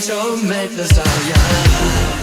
Memories don't make the stallion.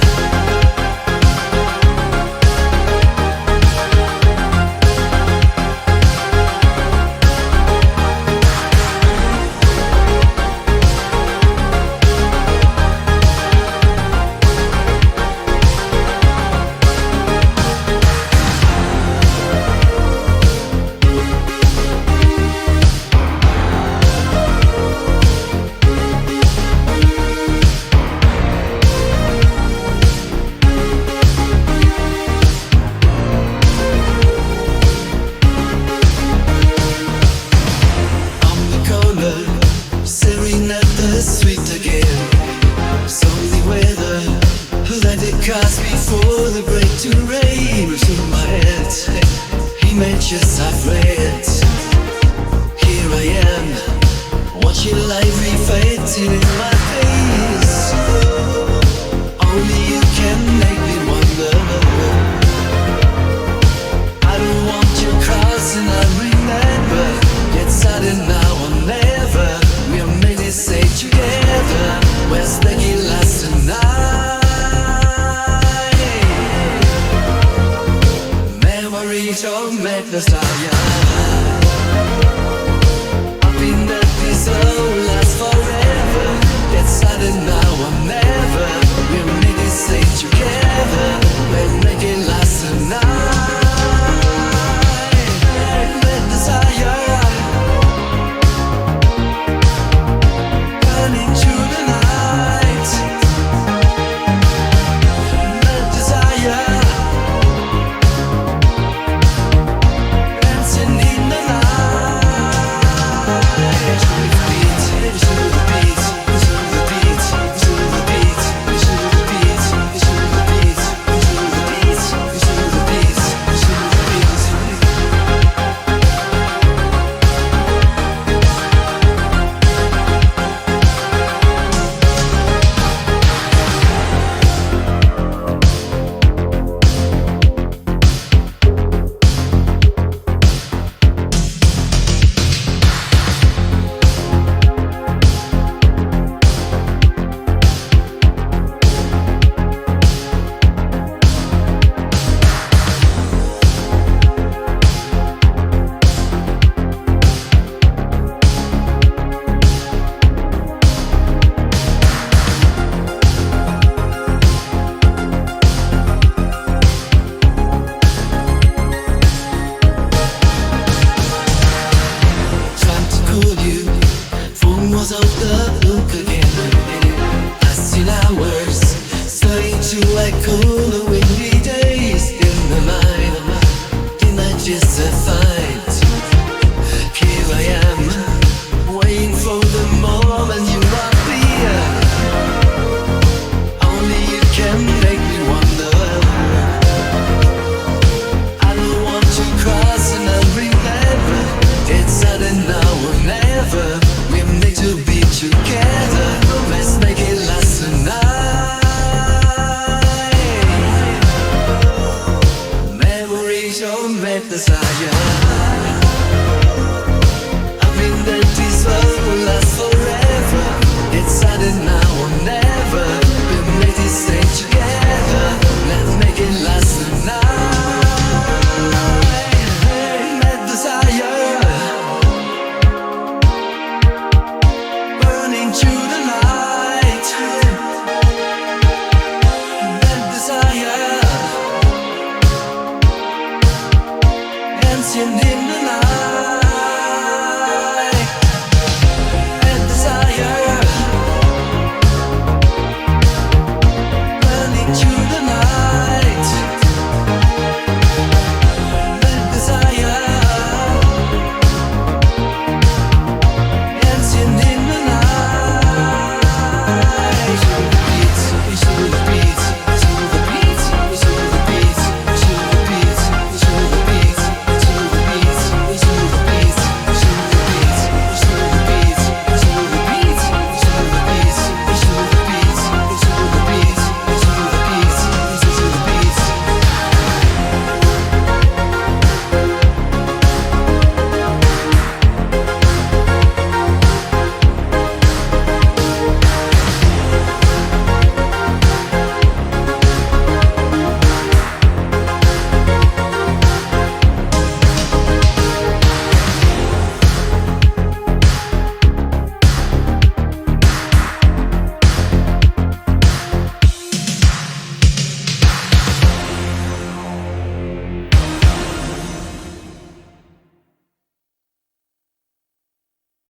Staring at the street again. Sunny weather, let it cast before the break to rain. To my head, images I've read. Here I am, watching life reflecting in my face. Only you can make me wonder. I don't want you crossing, I remember. Get sudden now or never. Stay together, we're staying last tonight. Memories don't make the stallion.